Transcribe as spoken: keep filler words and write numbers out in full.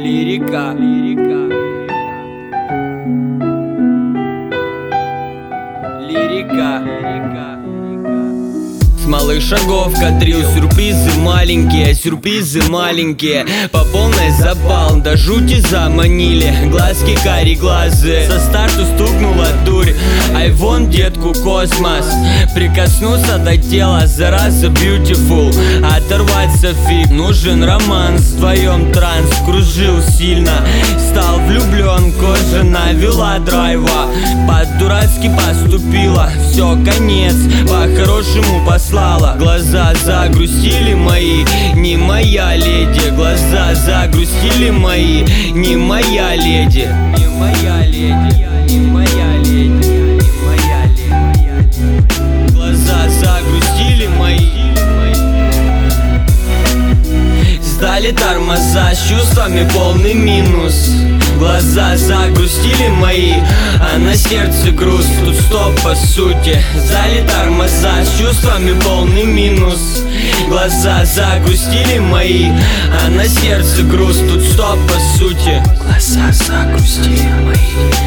Лирика, лирика, лирика, лирика. С малых шагов катрил, сюрпризы маленькие, сюрпризы маленькие. По полной запал, до жути заманили, глазки карие-глазы. Со старту стукнула дурь, айфон, детку, космос. Прикоснуться до тела, зараза beautiful. Оторваться фиг, нужен романс. Вдвоем транс, кружил сильно. Стал влюблен, кожа навела драйва. По-дурацки поступила, все, конец, по-хорошему послала. Глаза загрустили мои, не моя леди. Глаза загрустили мои, не моя леди. Не моя леди, не моя леди, не моя леди. Глаза загрустили мои. Сдали тормоза, с чувствами полный минус. Глаза загрустили мои, а на сердце груз. Тут стоп по сути. Сдали тормоза, с чувствами полный минус. Глаза загрустили мои, а на сердце груз. Тут стоп по сути. Глаза загрустили мои.